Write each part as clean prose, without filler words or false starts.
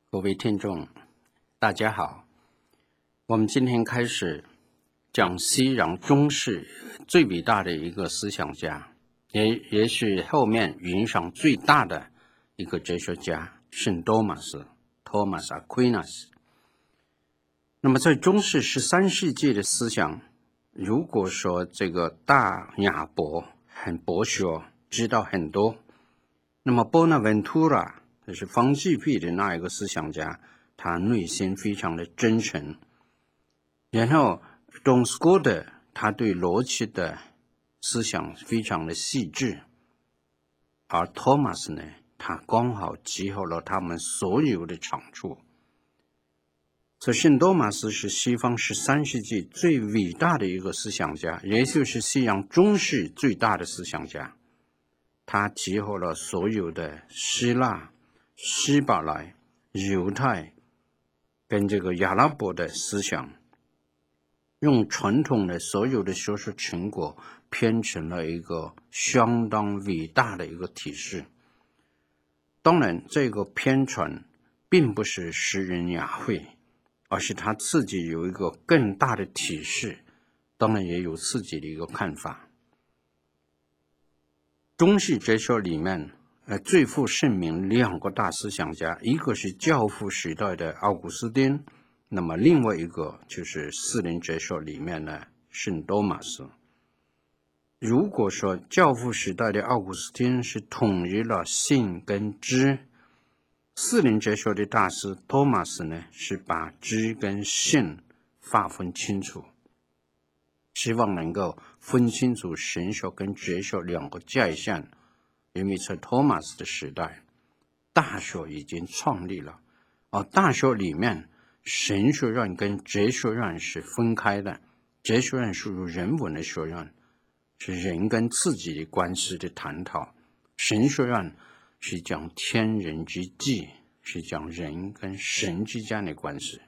各位听众，大家好。我们今天开始讲西洋中世最伟大的一个思想家，也是后面影响最大的一个哲学家，圣多马斯 （Thomas Aquinas）。那么在中世13世纪的思想，如果说这个大亚伯很博学，知道很多，那么 Bonaventura 就是方济会的那一个思想家，他内心非常的真诚。然后 Don Scotus 他对逻辑的思想非常的细致，而 Thomas 呢，他刚好集合了他们所有的长处。所以圣多马斯是西方13世纪最伟大的一个思想家，也就是西洋中世最大的思想家。他集合了所有的希腊、希伯来、犹太跟这个阿拉伯的思想，用传统的所有的学术成果编成了一个相当伟大的一个体系。当然，这个编传并不是诗人雅会，而是他自己有一个更大的体系，当然也有自己的一个看法。中世哲学里面最负盛名两个大思想家，一个是教父时代的奥古斯丁，那么另外一个就是私人哲学里面的圣多马斯。如果说教父时代的奥古斯丁是统一了信跟知，私人哲学的大师托马斯呢，是把知跟信划分清楚，希望能够分清楚神学跟哲学两个界限。因为在托马斯的时代，大学已经创立了，而大学里面神学院跟哲学院是分开的，哲学院属于人文的学院，是人跟自己的关系的探讨，神学院是讲天人之际，是讲人跟神之间的关系。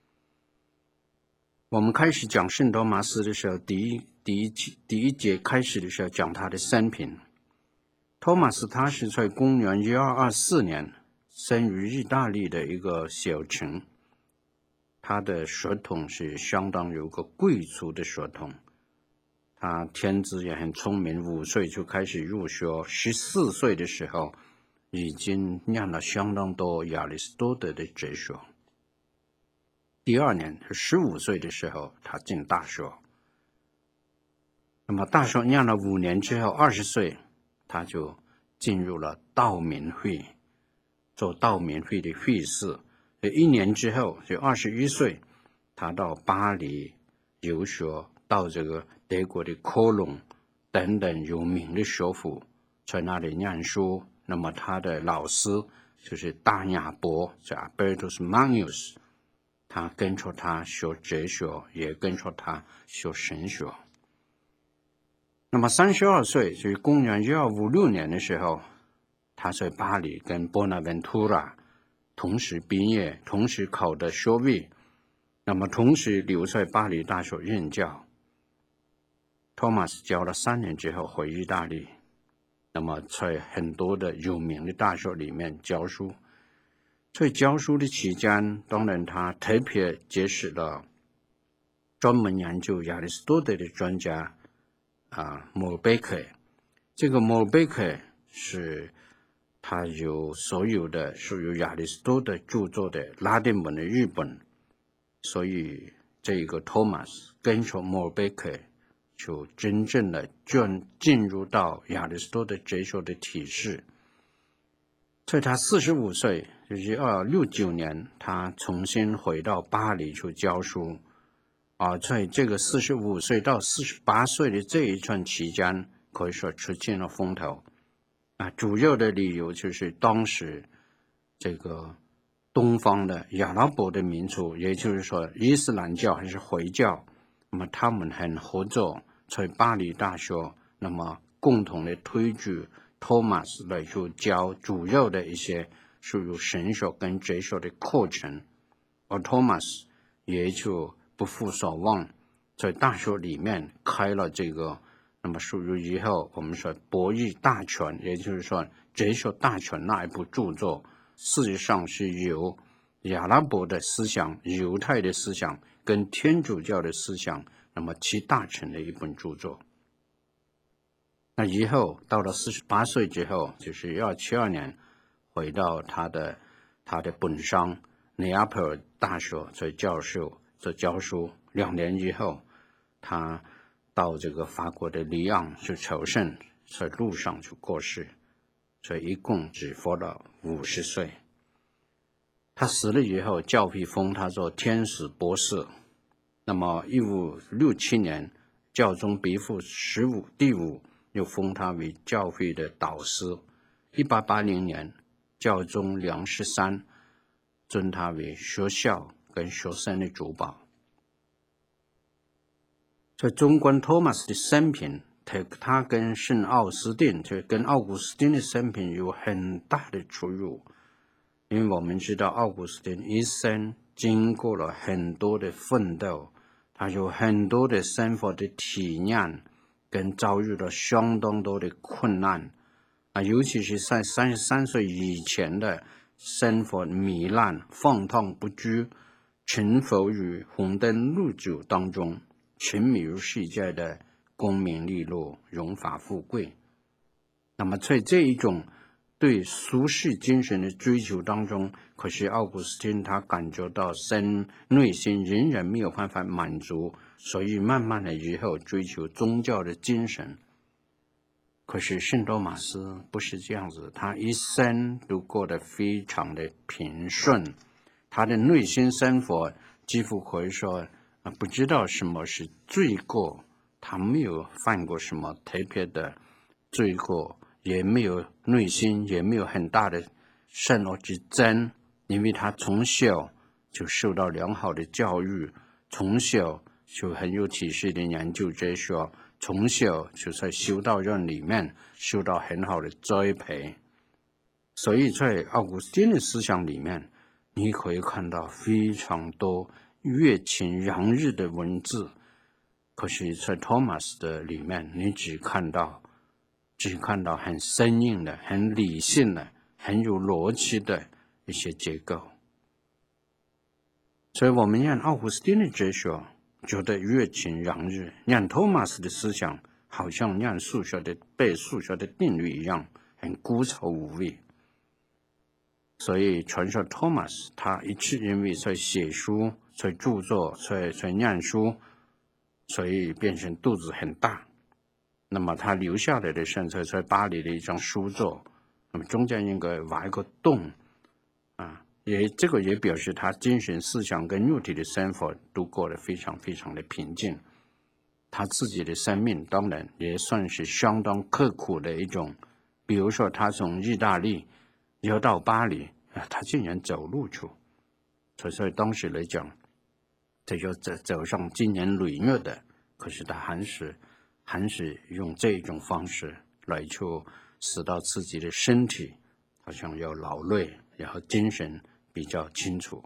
我们开始讲圣多马斯的时候，第一节开始的时候讲他的生平。托马斯他是在公元1224年生于意大利的一个小城，他的血统是相当有个贵族的血统。他天资也很聪明，5岁就开始入学，14岁的时候已经念了相当多亚里士多德的哲学。第2年15岁的时候他进大学，那么大学念了5年之后20岁他就进入了道明会，做道明会的会士。1年之后就21岁，他到巴黎游学，到这个德国的科隆等等有名的学府，在那里念书。那么他的老师就是大亚伯，叫 Albertus Magnus， 他跟着他学哲学，也跟着他学神学。那么32岁，就是公元1256年的时候，他在巴黎跟 Bonaventura 同时毕业，同时考的学位，那么同时留在巴黎大学任教。托马斯教了3年之后回意大利，那么在很多的有名的大学里面教书。在教书的期间，当然他特别结识了专门研究亚里士多德的专家莫尔贝克。这个莫尔贝克是他有所有的属于亚里士多德著作的拉丁文的译本，所以这个托马斯跟着莫尔贝克就真正的进入到亚里士多德哲学的体系。在他45岁，就是1269年，他重新回到巴黎去教书。在这个45岁到48岁的这一段期间，可以说出尽了风头。主要的理由就是当时这个东方的阿拉伯的民族，也就是说伊斯兰教还是回教，那么他们很合作，在巴黎大学，那么共同的推举托马斯来去教主要的一些属于神学跟哲学的课程，而托马斯也就不负所望，在大学里面开了这个，那么属于以后我们说博弈大全，也就是说哲学大全那一部著作，事实上是由亚拉伯的思想、犹太的思想跟天主教的思想，那么集大成的一本著作。那以后到了48岁之后，就是1272年，回到他的本乡尼亚普尔大学做教书2年以后，他到这个法国的里昂去朝圣，在路上就过世，所以一共只活了50岁。他死了以后，教会封他做天使博士。那么1567年，教宗庇护第5又封他为教会的导师。1880年，教宗良13尊他为学校跟学生的主保。所以纵观托马斯的生平，他跟圣奥斯定，就跟奥古斯丁的生平有很大的出入。因为我们知道奥古斯丁一生经过了很多的奋斗，他有很多的生活的体验，跟遭遇了相当多的困难尤其是在33岁以前的生活糜烂、放荡不羁，沉浮于红灯绿酒当中，沉迷于世界的功名利禄、荣华富贵。那么在这一种对俗世精神的追求当中，可是奥古斯丁他感觉到内心仍然没有办法满足，所以慢慢的以后追求宗教的精神。可是圣多马斯不是这样子，他一生都过得非常的平顺，他的内心生活几乎可以说不知道什么是罪过，他没有犯过什么特别的罪过，也没有内心也没有很大的善恶之争，因为他从小就受到良好的教育，从小就很有体系的研究哲学，从小就在修道院里面受到很好的栽培。所以在奥古斯丁的思想里面，你可以看到非常多热情洋溢的文字，可是在托马斯的里面，你只看到很生硬的、很理性的、很有逻辑的一些结构。所以我们让奥古斯丁的哲学觉得热情洋溢，让托马斯的思想好像让背数学的定律一样，很枯燥无味。所以传说托马斯他一直因为在写书、在著作、在念书，所以变成肚子很大。那么他留下来的现在在巴黎的一张书作，那么中间应该挖一个洞这个也表示他精神思想跟肉体的生活都过得非常非常的平静。他自己的生命当然也算是相当刻苦的一种，比如说他从意大利要到巴黎他竟然走路去，所以当时来讲，这就走上经年累月的，可是他还是用这种方式来去使到自己的身体好像要劳累，然后精神比较清楚。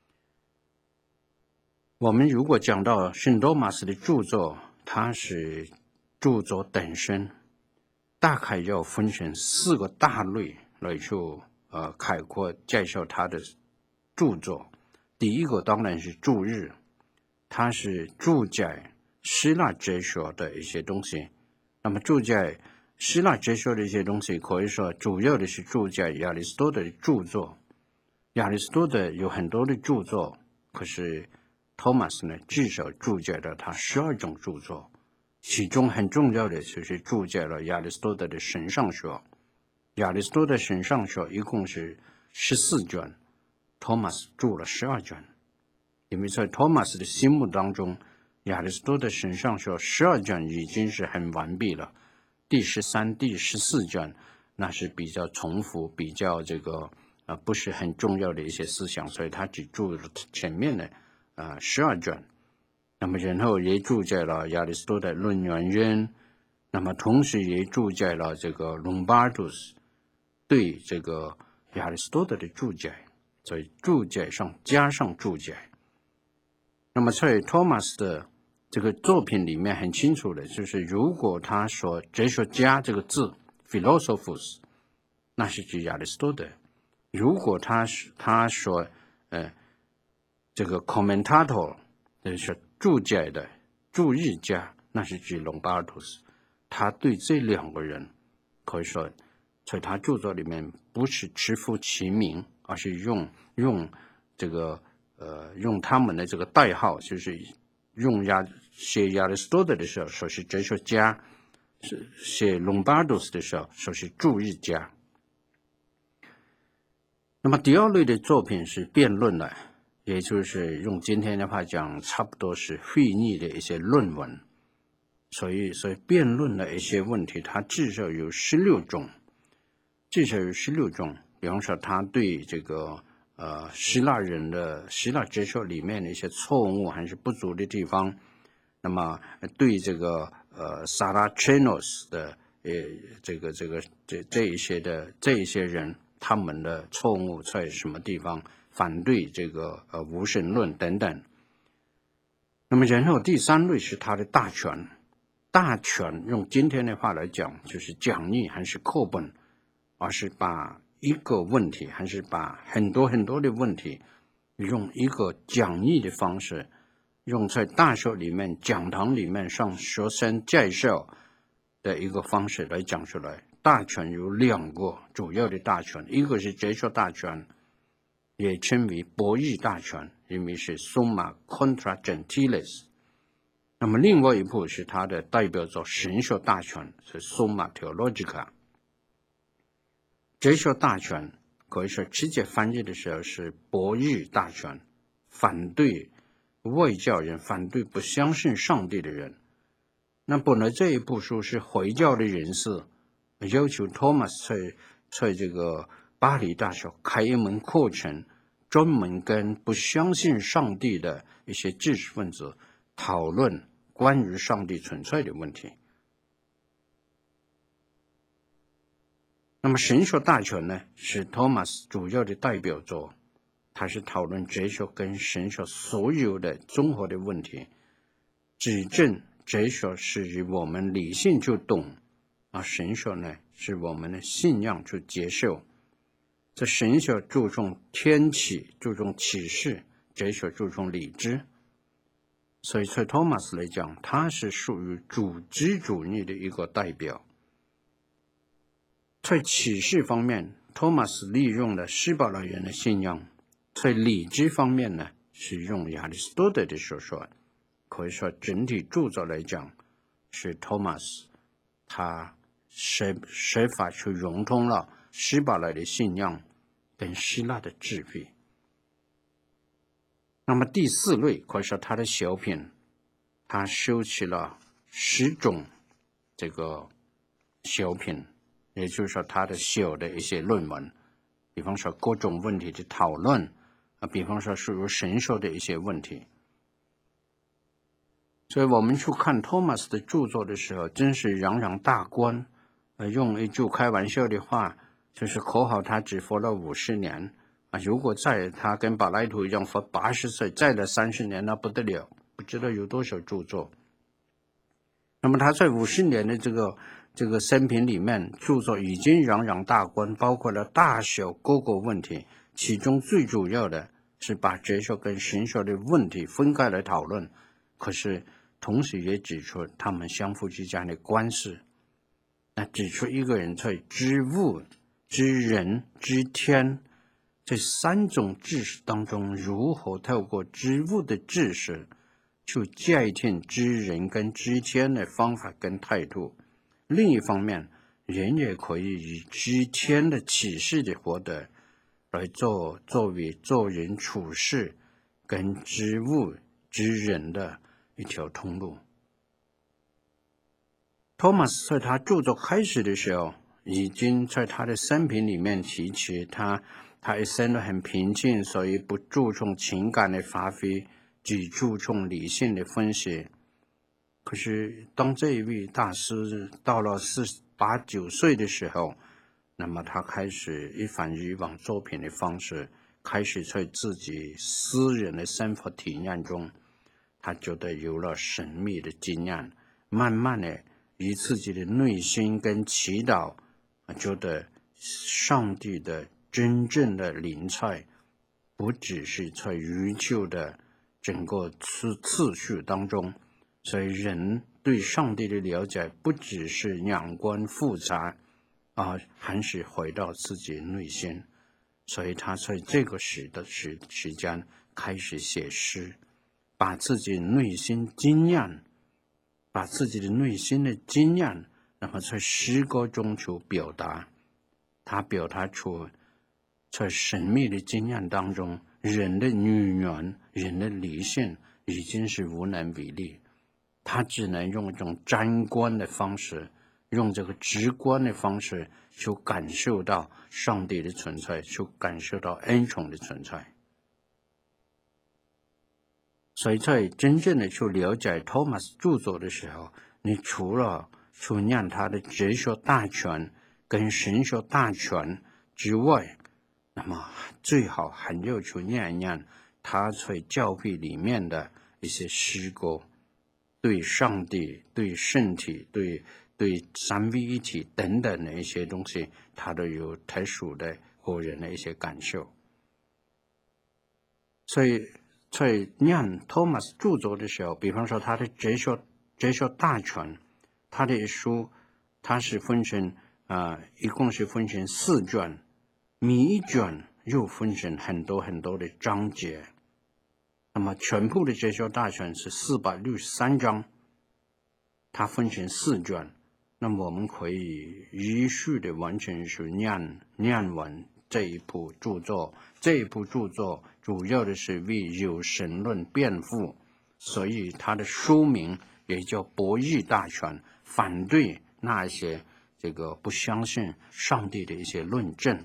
我们如果讲到圣多马斯的著作，他是著作等身，大概要分成4个大类来去概括介绍他的著作。第一个当然是注日，他是注解希腊哲学的一些东西。那么注解希腊哲学的一些东西，可以说主要的是注解亚里士多德的著作。亚里士多德有很多的著作，可是托马斯呢，至少注解了他12种著作，其中很重要的就是注解了亚里士多德的神上学。亚里士多德神上学一共是14卷，托马斯注了12卷。因为在托马斯的心目当中，亚里士多德神上学12卷已经是很完毕了，第13、第14卷那是比较重复，比较不是很重要的一些思想，所以他只注了前面的12卷。那么然后也注解了亚里士多德论原因，那么同时也注解了这个隆巴杜斯对这个亚里士多德的注解，所以注解上加上注解。那么在托马斯的这个作品里面很清楚的就是，如果他说哲学家这个字 philosophus， 那是指亚里士多德；如果他说这个 commentator 就是注解的注释家，那是指隆巴多斯。他对这两个人可以说在他著作里面不是直呼其名，而是用他们的这个代号，就是写亚里士多德的时候说是哲学家，写隆巴多斯的时候说是注释家。那么第二类的作品是辩论了，也就是用今天的话讲，差不多是会议的一些论文。所以辩论的一些问题，它至少有16种，比方说，他对这个希腊哲学里面的一些错误还是不足的地方，那么对这个萨拉切诺斯的这一些人，他们的错误在什么地方，反对这个无神论等等。那么然后第三类是他的大权用今天的话来讲，就是讲义还是课本，而是把一个问题，还是把很多的问题，用一个讲义的方式，用在大学里面、讲堂里面上学生介绍的一个方式来讲出来。大权有2个主要的大权，一个是哲学大权，也称为博弈大权，因为是 Summa Contra Gentiles。那么另外一部是他的代表作神学大全，是 Summa Theologica。 哲学大全可以说直接翻译的时候是博弈大全，反对外教人，反对不相信上帝的人。那本来这一部书是回教的人士要求 Thomas 在这个巴黎大学开一门课程，专门跟不相信上帝的一些知识分子讨论关于上帝存在的问题。那么神学大全呢，是 Thomas 主要的代表作，它是讨论哲学跟神学所有的综合的问题，指证哲学是以我们理性去懂，而神学呢是我们的信仰去接受。这神学注重天启，注重启示，哲学注重理智。所以对托马斯来讲，他是属于主知主义的一个代表。在启示方面，托马斯利用了希伯来人的信仰；在理智方面呢，是用亚里士多德的学说。可以说整体著作来讲，是托马斯他设法去融通了希伯来的信仰跟希腊的智慧。那么第4类可以说他的小品，他收起了10种这个小品，也就是说他的小的一些论文，比方说各种问题的讨论，比方说属于神学的一些问题。所以我们去看托马斯的著作的时候，真是洋洋大观。用一句开玩笑的话，就是可好他只活了50年啊！如果他跟柏拉图一样活80岁，再了30年，那不得了，不知道有多少著作。那么他在50年的这个生平里面，著作已经洋洋大观，包括了大小各个问题，其中最主要的是把哲学跟神学的问题分开来讨论，可是同时也指出他们相互之间的关系。那指出一个人在知物、知人、知天这3种知识当中，如何透过知物的知识去界定知人跟知天的方法跟态度。另一方面，人也可以以知天的启示的获得来作为做人处事跟知物知人的一条通路。托马斯在他著作开始的时候，已经在他的生平里面提起他一生都很平静，所以不注重情感的发挥，只注重理性的分析。可是当这一位大师到了48、9岁的时候，那么他开始一反以往作品的方式，开始在自己私人的生活体验中，他觉得有了神秘的经验，慢慢的以自己的内心跟祈祷，觉得上帝的真正的临在不只是在宇宙的整个次序当中，所以人对上帝的了解不只是两观复杂还是回到自己内心。所以他在这个时间开始写诗，把自己内心经验，把自己的内心的经验，那么在诗歌中去表达。他表达出在神秘的经验当中，人的语言、人的理性已经是无能为力，他只能用一种沾观的方式，用这个直观的方式去感受到上帝的存在，去感受到恩宠的存在。所以在真正的去了解托马斯著作的时候，你除了去念他的哲学大全跟神学大全之外，那么最好还要去念一念他在教会里面的一些诗歌，对上帝、对圣体、对三位一体等等的一些东西，他都有特殊的个人的一些感受。所以在念托马斯著作的时候，比方说他的哲学大全，他的书它是分成一共是分成4卷，每一卷又分成很多很多的章节。那么全部的哲学大全是463章，它分成4卷。那么我们可以依序的完全是念完这一部著作。这一部著作主要的是为有神论辩护，所以它的书名也叫博弈大全，反对那些这个不相信上帝的一些论证。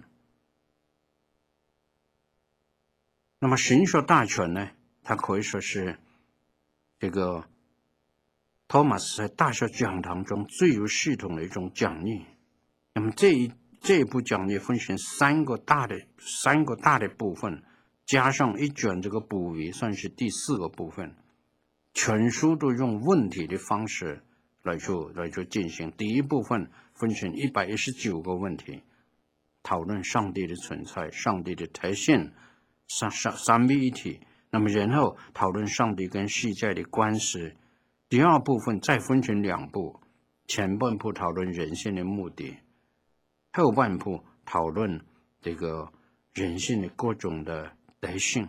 那么神学大全呢，它可以说是这个托马斯在大学讲堂中最有系统的一种讲义。那么这一部讲义分成三个大的部分，加上一卷这个补为，算是第4个部分。全书都用问题的方式来去进行。第一部分分成119个问题，讨论上帝的存在、上帝的特性、三位一体。那么然后讨论上帝跟世界的关系。第2部分再分成2部，前半部讨论人性的目的，后半部讨论这个人性的各种的德性。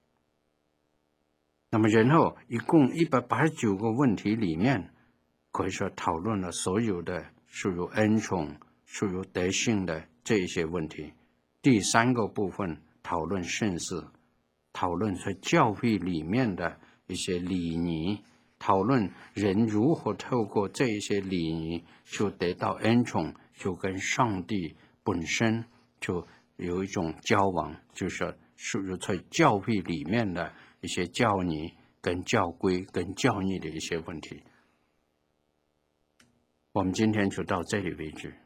那么然后一共189个问题里面，可以说讨论了所有的属于恩宠、属于德性的这一些问题。第3个部分讨论圣事，讨论在教会里面的一些礼仪，讨论人如何透过这一些礼仪就得到恩宠，就跟上帝本身就有一种交往，就是属于在教会里面的一些教理跟教规跟教义的一些问题。我们今天就到这里为止。